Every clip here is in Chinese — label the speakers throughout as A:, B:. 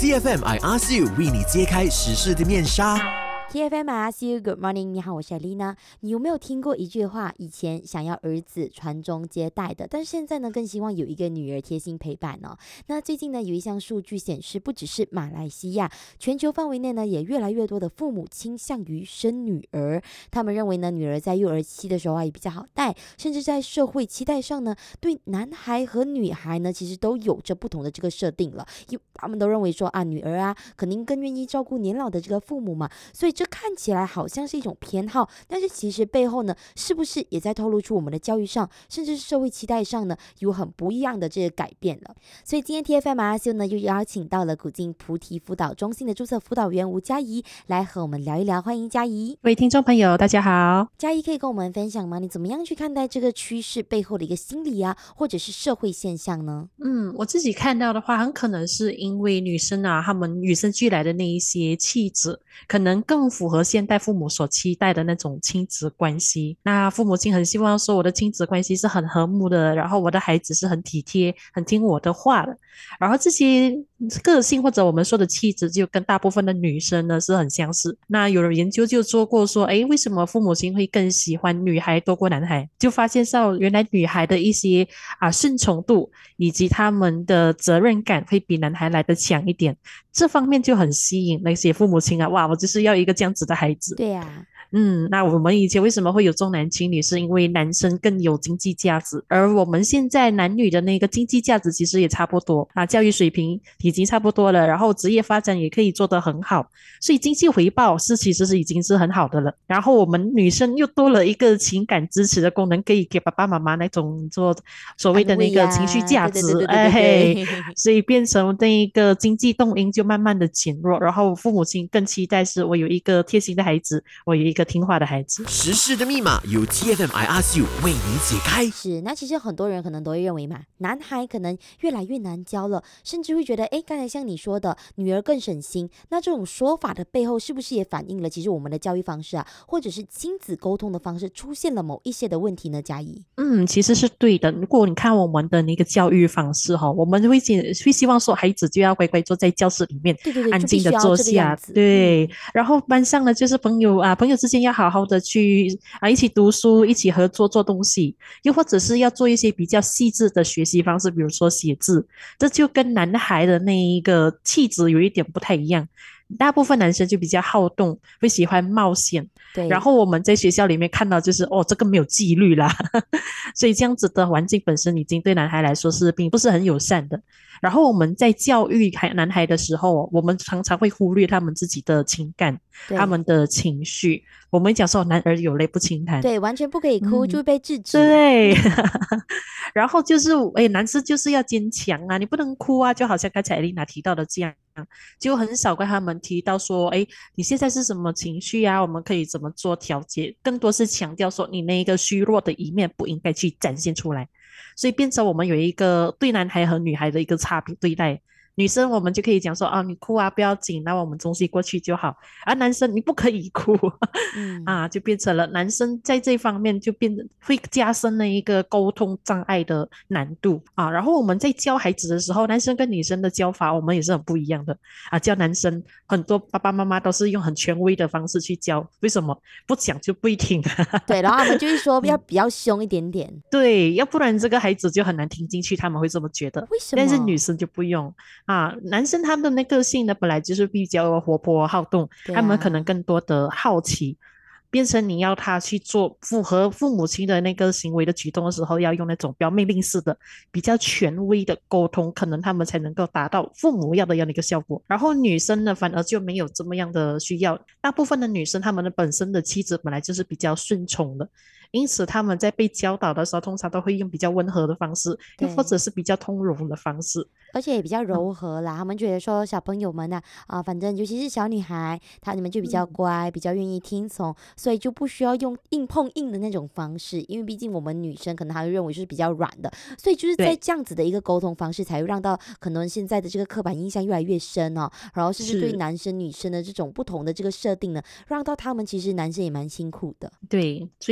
A: TFM I Ask You 为你揭开时事的面纱。
B: TFM I Ask You Good Morning， 你好，我是 Alina。你有没有听过一句话？以前想要儿子传宗接代的，但是现在呢，更希望有一个女儿贴心陪伴哦。那最近呢，有一项数据显示，不只是马来西亚，全球范围内呢，也越来越多的父母倾向于生女儿。他们认为呢，女儿在幼儿期的时候也比较好带，甚至在社会期待上呢，对男孩和女孩呢，其实都有着不同的这个设定了。因为他们都认为说啊，女儿啊，肯定更愿意照顾年老的这个父母嘛，所以这看起来好像是一种偏好，但是其实背后呢，是不是也在透露出我们的教育上，甚至是社会期待上呢，有很不一样的这个改变了。所以今天 TFM RSU 呢，又邀请到了古晋菩提辅导中心的注册辅导员吴嘉怡来和我们聊一聊，欢迎嘉怡。
C: 各位听众朋友大家好。
B: 嘉怡可以跟我们分享吗？你怎么样去看待这个趋势背后的一个心理啊，或者是社会现象呢？
C: 我自己看到的话，很可能是因为女生啊，她们与生俱来的那一些气质，可能更符合现代父母所期待的那种亲子关系。那父母亲很希望说我的亲子关系是很和睦的，然后我的孩子是很体贴、很听我的话的。然后这些个性或者我们说的气质，就跟大部分的女生呢是很相似。那有人研究就做过说，诶，为什么父母亲会更喜欢女孩多过男孩？就发现到原来女孩的一些顺从度以及他们的责任感会比男孩来得强一点。这方面就很吸引那些父母亲啊，哇，我就是要一个这样子的孩子。
B: 对呀，
C: 那我们以前为什么会有重男轻女？是因为男生更有经济价值，而我们现在男女的那个经济价值其实也差不多啊，教育水平已经差不多了，然后职业发展也可以做得很好，所以经济回报其实是已经是很好的了。然后我们女生又多了一个情感支持的功能，可以给爸爸妈妈那种做所谓的那个情绪价值，所以变成那一个经济动因就慢慢的减弱，然后父母亲更期待是我有一个贴心的孩子，我有一个听话的孩子。
A: 时事的密码由 TFM I Ask You 为你解开。
B: 是，那其实很多人可能都会认为嘛，男孩可能越来越难教了，甚至会觉得，刚才像你说的，女儿更省心。那这种说法的背后，是不是也反映了其实我们的教育方式啊，或者是亲子沟通的方式出现了某一些的问题呢？嘉怡，
C: 其实是对的。如果你看我们的那个教育方式哈，我们会希望说孩子就要乖乖坐在教室里面，
B: 对对对，
C: 安静的坐下，对。然后班上呢，就是朋友之间要好好的去一起读书，一起合作做东西，又或者是要做一些比较细致的学习方式，比如说写字，这就跟男孩的那一个气质有一点不太一样。大部分男生就比较好动，会喜欢冒险。
B: 对，
C: 然后我们在学校里面看到就是这个没有纪律啦，所以这样子的环境本身已经对男孩来说是并不是很友善的。然后我们在教育男孩的时候，我们常常会忽略他们自己的情感，他们的情绪。我们讲说男儿有泪不轻弹，
B: 对，完全不可以哭，就会被制止。
C: 对，然后就是男生就是要坚强啊，你不能哭啊，就好像刚才丽娜提到的这样，就很少跟他们提到说，你现在是什么情绪啊？我们可以怎么做调节？更多是强调说，你那一个虚弱的一面不应该去展现出来，所以变成我们有一个对男孩和女孩的一个差别对待。女生我们就可以讲说你哭啊不要紧，那我们东西过去就好。而男生你不可以哭，就变成了男生在这方面就变得会加深了一个沟通障碍的难度然后我们在教孩子的时候，男生跟女生的教法我们也是很不一样的教男生很多爸爸妈妈都是用很权威的方式去教，为什么？不讲就不会听
B: 对，然后他们就会说要比较凶一点点，
C: 对，要不然这个孩子就很难听进去，他们会这么觉得。
B: 为什么？
C: 但是女生就不用男生他们的那个性呢，本来就是比较活泼好动，他们可能更多的好奇，变成你要他去做符合父母亲的那个行为的举动的时候，要用那种比较命令式的、比较权威的沟通，可能他们才能够达到父母要的一个效果。然后女生呢，反而就没有这么样的需要。大部分的女生，她们的本身的气质本来就是比较顺从的，因此他们在被教导的时候，通常都会用比较温和的方式，又或者是比较通融的方式。
B: 而且也比较柔和啦，他们觉得说小朋友们反正尤其是小女孩，你们就比较乖，比较愿意听从，所以就不需要用硬碰硬的那种方式，因为毕竟我们女生可能还会认为是比较软的，所以就是在这样子的一个沟通方式，才会让到可能现在的这个刻板印象越来越深然后甚至对男生女生的这种不同的这个设定呢，让到他们其实男生也蛮辛苦的。
C: 对，所以你看到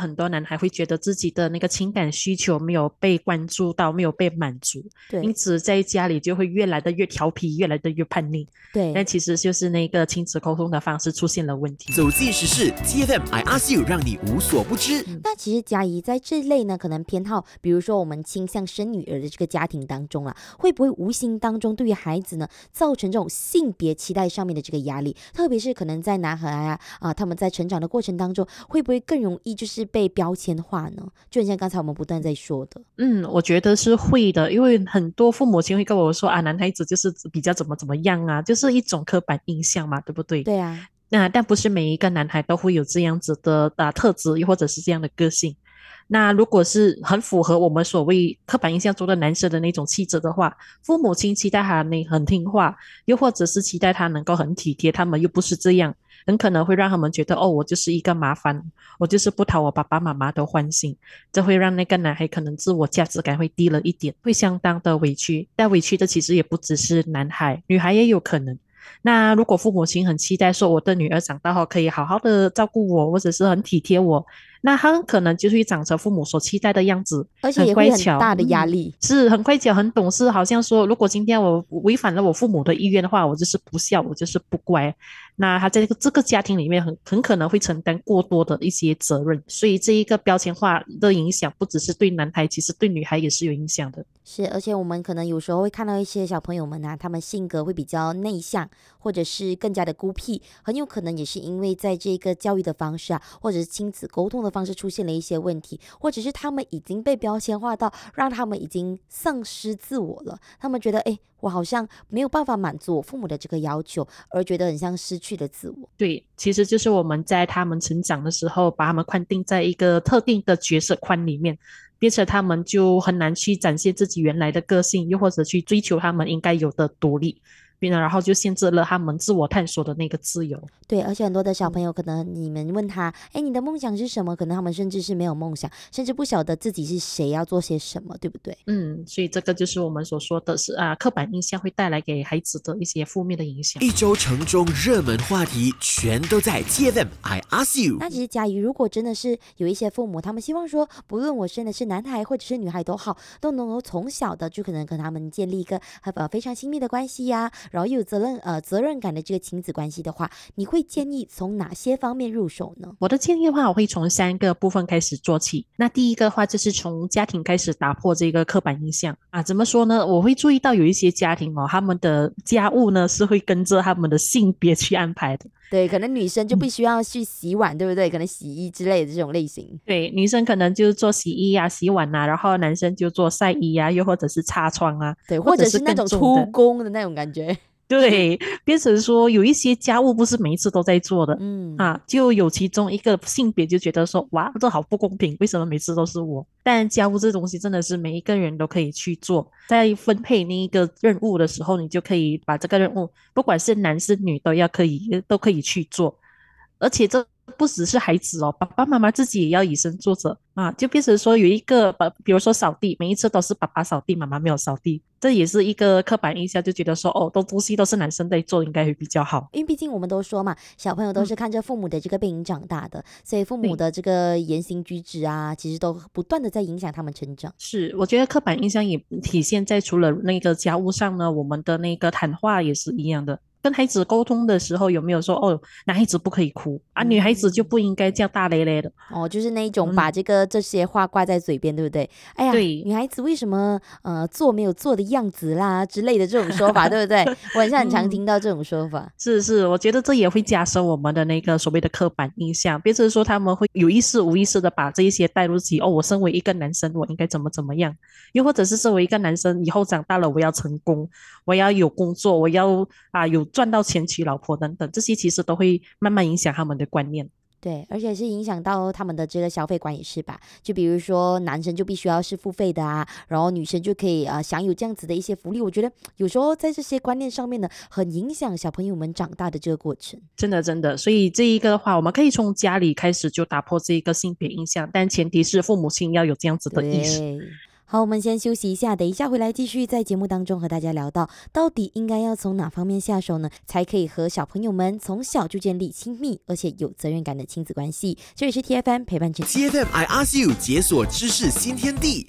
C: 很多男孩会觉得自己的那个情感需求没有被关注到，没有被满足，因
B: 对
C: 此在家里就会越来的越调皮，越来的越叛逆。但
B: 对。
C: 其实就是那个亲子沟通的方式出现了问题。
A: 走进时事，TFM I Ask You，让你无所不知。
B: 那其实嘉怡在这类呢，可能偏好，比如说我们倾向生女儿的这个家庭当中啊，会不会无形当中对于孩子呢，造成这种性别期待上面的这个压力？特别是可能在男孩他们在成长的过程当中，会不会更容易就是被标签化呢？就很像刚才我们不断在说的。
C: 我觉得是会的，因为很多父母亲会跟我说啊，男孩子就是比较怎么样啊，就是一种刻板印象嘛，对不对？
B: 对啊，
C: 但不是每一个男孩都会有这样子的特质，又或者是这样的个性。那如果是很符合我们所谓刻板印象中的男生的那种气质的话，父母亲期待他很听话，又或者是期待他能够很体贴，他们又不是这样，很可能会让他们觉得哦，我就是一个麻烦，我就是不讨我爸爸妈妈的欢心，这会让那个男孩可能自我价值感会低了一点，会相当的委屈。但委屈的其实也不只是男孩，女孩也有可能。那如果父母亲很期待说我的女儿长大后可以好好的照顾我，或者是很体贴我，那她很可能就会长成父母所期待的样子，
B: 而且也会很
C: 很乖巧，
B: 大的压力。
C: 是很乖巧，很懂事。好像说，如果今天我违反了我父母的意愿的话，我就是不孝，我就是不乖。那他在这个家庭里面很可能会承担过多的一些责任，所以这一个标签化的影响不只是对男孩，其实对女孩也是有影响的。
B: 是，而且我们可能有时候会看到一些小朋友们啊，他们性格会比较内向，或者是更加的孤僻，很有可能也是因为在这个教育的方式啊，或者是亲子沟通的方式出现了一些问题，或者是他们已经被标签化到让他们已经丧失自我了。他们觉得，哎，我好像没有办法满足我父母的这个要求，而觉得很像失去了自我。
C: 对，其实就是我们在他们成长的时候，把他们框定在一个特定的角色框里面，变成他们就很难去展现自己原来的个性，又或者去追求他们应该有的独立，然后就限制了他们自我探索的那个自由。
B: 对，而且很多的小朋友，可能你们问他，哎，你的梦想是什么？可能他们甚至是没有梦想，甚至不晓得自己是谁，要做些什么，对不对？
C: 所以这个就是我们所说的是刻板印象会带来给孩子的一些负面的影响。
A: 一周城中热门话题全都在 TFM I Ask You。
B: 那其实假如如果真的是有一些父母，他们希望说，不论我生的是男孩或者是女孩都好，都能够从小的就可能跟他们建立一个非常亲密的关系呀，然后又有责任感的这个亲子关系的话，你会建议从哪些方面入手呢？
C: 我的建议的话，我会从3个部分开始做起。那第一个的话，就是从家庭开始打破这个刻板印象啊。怎么说呢？我会注意到有一些家庭他们的家务呢是会跟着他们的性别去安排的。
B: 对，可能女生就必须要去洗碗，对不对？可能洗衣之类的这种类型。
C: 对，女生可能就做洗衣啊、洗碗啊，然后男生就做晒衣啊，又或者是擦窗啊，
B: 对，或者是那种出
C: 更重的。
B: 工的那种感觉。
C: 对，变成说有一些家务不是每一次都在做的就有其中一个性别就觉得说，哇，这好不公平，为什么每次都是我？但家务这东西真的是每一个人都可以去做，在分配那一个任务的时候，你就可以把这个任务，不管是男是女都可以去做，而且这不只是孩子爸爸妈妈自己也要以身作则就变成说有一个比如说扫地，每一次都是爸爸扫地，妈妈没有扫地，这也是一个刻板印象，就觉得说东西都是男生在做，应该会比较好。
B: 因为毕竟我们都说嘛，小朋友都是看着父母的这个背影长大的，所以父母的这个言行举止啊，其实都不断的在影响他们成长。
C: 是，我觉得刻板印象也体现在除了那个家务上呢，我们的那个谈话也是一样的。跟孩子沟通的时候，有没有说男孩子不可以哭女孩子就不应该叫大咧咧的
B: 就是那一种把这些话挂在嘴边，对不对？哎呀，
C: 对，
B: 女孩子为什么做没有做的样子啦之类的这种说法，对不对？我好像很常听到这种说法。
C: 是，我觉得这也会加深我们的那个所谓的刻板印象，变成说他们会有意识无意识的把这一些带入自己我身为一个男生，我应该怎么样，又或者是身为一个男生以后长大了我要成功，我要有工作，我要有赚到钱娶老婆等等，这些其实都会慢慢影响他们的观念。
B: 对，而且是影响到他们的这个消费观也是吧？就比如说男生就必须要是付费的啊，然后女生就可以享有这样子的一些福利。我觉得有时候在这些观念上面呢，很影响小朋友们长大的这个过程。
C: 真的，所以这一个的话，我们可以从家里开始就打破这一个性别印象，但前提是父母亲要有这样子的意识。
B: 好，我们先休息一下，等一下回来继续在节目当中和大家聊到底应该要从哪方面下手呢，才可以和小朋友们从小就建立亲密而且有责任感的亲子关系。这里是 TFM 陪伴着
A: TFM I Ask You 解锁知识新天地。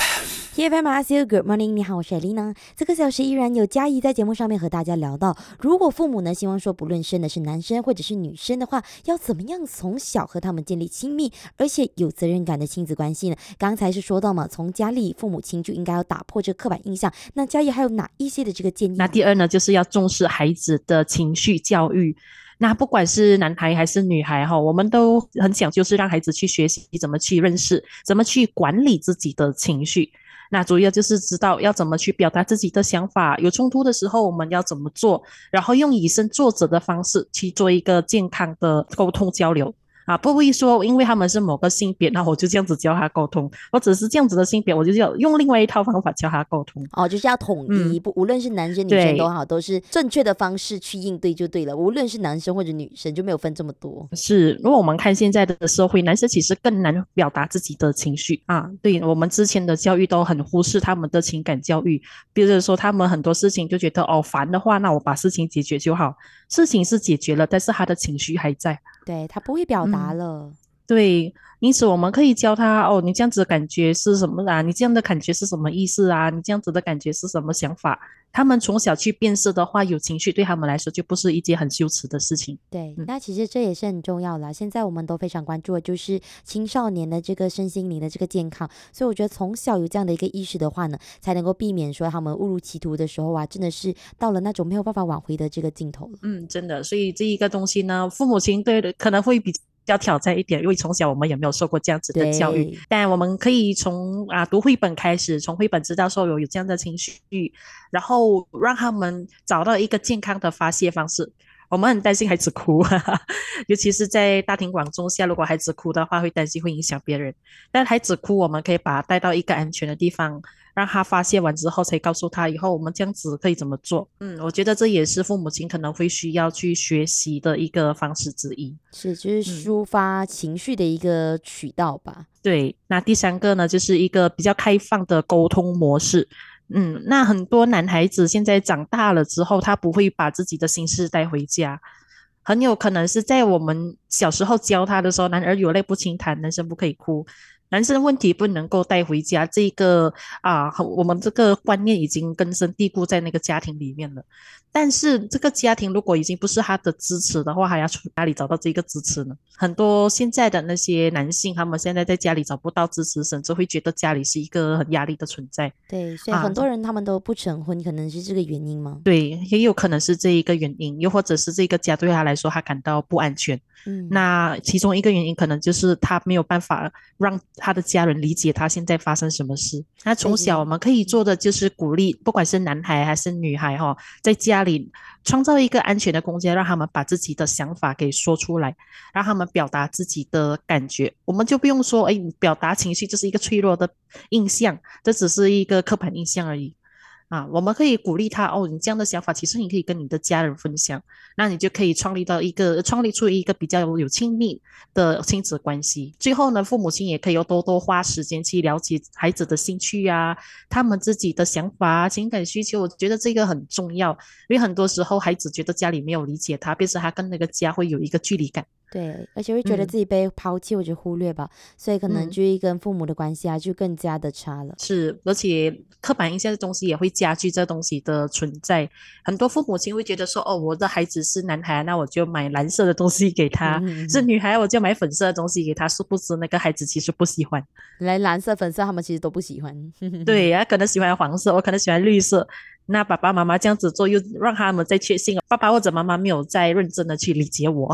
B: TFM I Ask You Good Morning， 你好，我是艾丽娜。这个小时依然有嘉怡在节目上面和大家聊到，如果父母呢希望说不论生的是男生或者是女生的话，要怎么样从小和他们建立亲密而且有责任感的亲子关系呢？刚才是说到嘛，从家里父母亲就应该要打破这个刻板印象。那嘉怡还有哪一些的这个建议？
C: 那第二呢，就是要重视孩子的情绪教育。那不管是男孩还是女孩哈，我们都很讲究是让孩子去学习怎么去认识，怎么去管理自己的情绪。那主要就是知道要怎么去表达自己的想法，有冲突的时候我们要怎么做，然后用以身作则的方式去做一个健康的沟通交流。不会说因为他们是某个性别，那我就这样子教他沟通，或者是这样子的性别，我就要用另外一套方法教他沟通。
B: 就是要统一，无论是男生女生都好，都是正确的方式去应对就对了。无论是男生或者女生，就没有分这么多。
C: 是，如果我们看现在的社会，男生其实更难表达自己的情绪啊。对，我们之前的教育都很忽视他们的情感教育，比如说他们很多事情就觉得烦的话，那我把事情解决就好。事情是解决了，但是他的情绪还在。
B: 对，他不会表达了。
C: 对，因此我们可以教他你这样子的感觉是什么啊？你这样的感觉是什么意思啊？你这样子的感觉是什么想法？他们从小去辨识的话，有情绪对他们来说就不是一件很羞耻的事情。
B: 对，那其实这也是很重要啦。现在我们都非常关注的就是青少年的这个身心灵的这个健康，所以我觉得从小有这样的一个意识的话呢，才能够避免说他们误入歧途的时候啊，真的是到了那种没有办法挽回的这个尽头了。
C: 真的，所以这一个东西呢，父母亲对可能会比较挑战一点，因为从小我们也没有受过这样子的教育。但我们可以从读绘本开始，从绘本知道说有这样的情绪，然后让他们找到一个健康的发泄方式。我们很担心孩子哭，尤其是在大庭广众下，如果孩子哭的话，会担心会影响别人。但孩子哭，我们可以把他带到一个安全的地方，让他发泄完之后，才告诉他以后我们这样子可以怎么做。我觉得这也是父母亲可能会需要去学习的一个方式之一。
B: 是，就是抒发情绪的一个渠道吧。
C: 对，那第三个呢，就是一个比较开放的沟通模式。那很多男孩子现在长大了之后，他不会把自己的心事带回家，很有可能是在我们小时候教他的时候，男儿有泪不轻弹，男生不可以哭，男生问题不能够带回家，这个我们这个观念已经根深蒂固在那个家庭里面了。但是这个家庭如果已经不是他的支持的话，还要从哪里找到这个支持呢？很多现在的那些男性，他们现在在家里找不到支持，甚至会觉得家里是一个很压力的存在。
B: 对，所以很多人他们都不成婚，可能是这个原因吗？
C: 对，也有可能是这一个原因，又或者是这个家对他来说他感到不安全。那其中一个原因可能就是他没有办法让他的家人理解他现在发生什么事。那从小我们可以做的就是鼓励，不管是男孩还是女孩在家里创造一个安全的空间，让他们把自己的想法给说出来，让他们表达自己的感觉。我们就不用说表达情绪就是一个脆弱的印象，这只是一个刻板印象而已。我们可以鼓励他你这样的想法，其实你可以跟你的家人分享，那你就可以创立出一个比较有亲密的亲子关系。最后呢，父母亲也可以多多花时间去了解孩子的兴趣他们自己的想法情感需求，我觉得这个很重要，因为很多时候孩子觉得家里没有理解他，变成他跟那个家会有一个距离感。
B: 对，而且会觉得自己被抛弃或者忽略吧，所以可能就会跟父母的关系就更加的差了。
C: 是，而且刻板印象的东西也会加剧这东西的存在。很多父母亲会觉得说我的孩子是男孩，那我就买蓝色的东西给他，是女孩我就买粉色的东西给他，殊不知那个孩子其实不喜欢。
B: 来蓝色粉色他们其实都不喜欢。
C: 对可能喜欢黄色，我可能喜欢绿色。那爸爸妈妈这样子做，又让他们在确信爸爸或者妈妈没有在认真的去理解我。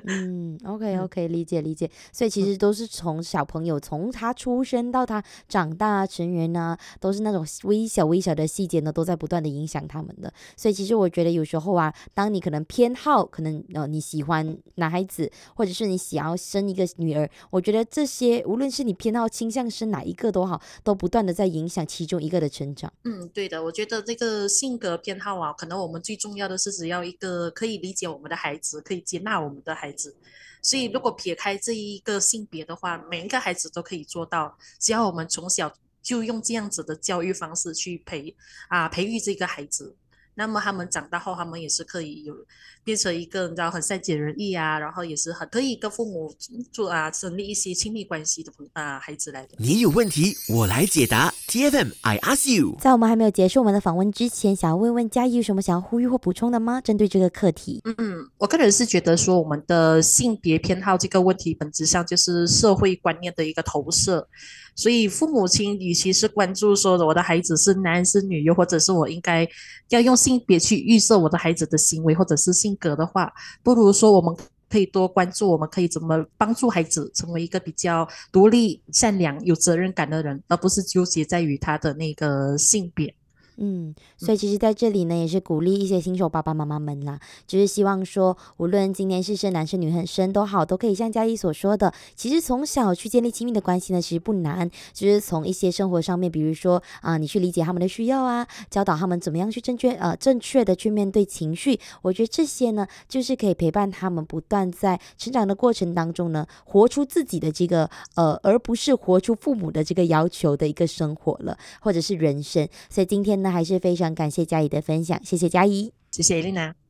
B: OK， 理解。所以其实都是从小朋友，从他出生到他长大成人都是那种微小的细节呢，都在不断的影响他们的。所以其实我觉得有时候当你可能偏好，可能你喜欢男孩子，或者是你想要生一个女儿，我觉得这些无论是你偏好倾向生哪一个都好，都不断的在影响其中一个的成长。
C: 对的，我觉得这个性格偏好可能我们最重要的是只要一个可以理解我们的孩子，可以接纳我们的孩子。所以如果撇开这一个性别的话，每一个孩子都可以做到，只要我们从小就用这样子的教育方式去培育这个孩子。那么他们长大后，他们也是可以变成一个你知道很善解人意啊，然后也是很可以跟父母建立一些亲密关系的孩子来的。
A: 你有问题，我来解答。TFM I ask you。
B: 在我们还没有结束我们的访问之前，想要问问嘉怡有什么想要呼吁或补充的吗？针对这个课题。
C: 我个人是觉得说，我们的性别偏好这个问题，本质上就是社会观念的一个投射。所以，父母亲与其是关注说我的孩子是男是女，又或者是我应该要用性别去预设我的孩子的行为或者是性格的话，不如说我们可以多关注我们可以怎么帮助孩子成为一个比较独立、善良、有责任感的人，而不是纠结在于他的那个性别。
B: 所以其实在这里呢，也是鼓励一些新手爸爸妈妈们啦，就是希望说，无论今年是生男生女很生都好，都可以像嘉怡所说的，其实从小去建立亲密的关系呢，其实不难，就是从一些生活上面，比如说你去理解他们的需要啊，教导他们怎么样去正确的去面对情绪，我觉得这些呢，就是可以陪伴他们不断在成长的过程当中呢，活出自己的这个而不是活出父母的这个要求的一个生活了，或者是人生。所以今天呢，还是非常感谢嘉怡的分享，谢谢嘉怡，
C: 谢谢 Elena。